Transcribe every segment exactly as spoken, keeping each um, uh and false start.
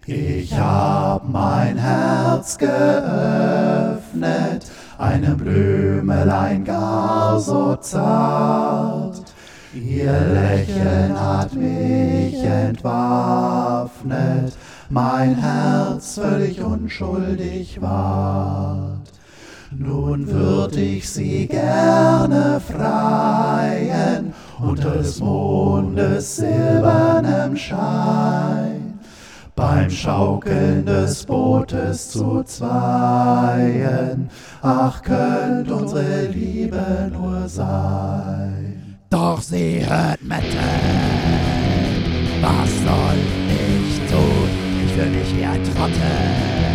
Ich hab mein Herz geöffnet, einem Blümelein gar so zart. Ihr Lächeln hat mich entwaffnet, mein Herz völlig unschuldig ward. Nun würd ich sie gerne freien, unter des Mondes silbernem Schein, beim Schaukeln des Bootes zu zweien. Ach, könnt unsere Liebe nur sein. Doch sie hört Mette, was soll ich tun? Ich fühl mich wie ein Trottel,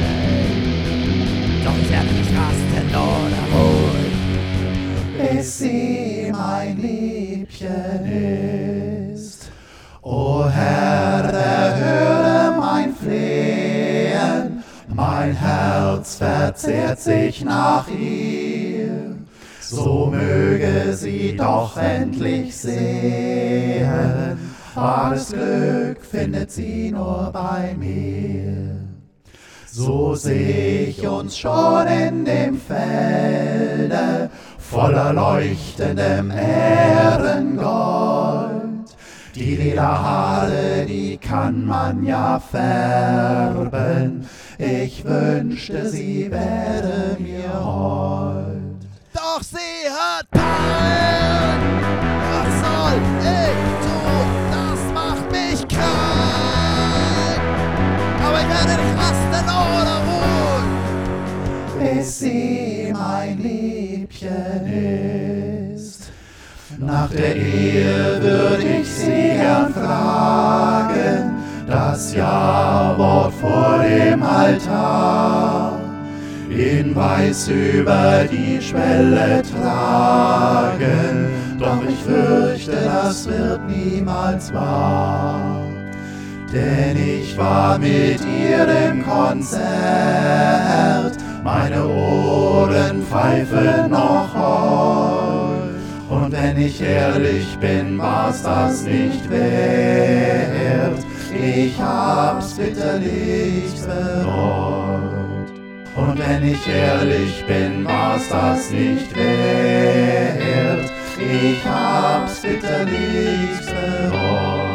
doch ich werde nicht rasten oder ruhen, bis sie mein Liebchen ist. O Herr, erhöre mein Flehen, mein Herz verzehrt sich nach ihr. So möge sie doch endlich sehen, alles Glück findet sie nur bei mir. So seh ich uns schon in dem Felde, voller leuchtendem Ährengold. Die Lederhaare, die kann man ja färben, ich wünschte, sie wäre mir hold. doch sie hört kein. Was soll ich tun? Das macht mich krank. Aber ich werde nicht rasten oder ruhen, bis sie mein Liebchen ist. Nach der Ehe würd ich sie gern fragen, das Ja-Wort vor dem Altar, in Weiß über die Schwelle tragen, doch ich fürchte, das wird niemals wahr. Denn ich war mit ihr im Konzert, meine Ohren pfeifen noch heut. Und wenn ich ehrlich bin, war's das nicht wert, ich hab's bitterlichst bereut. Und wenn ich ehrlich bin, war's das nicht wert, ich hab's bitterlichst bereut.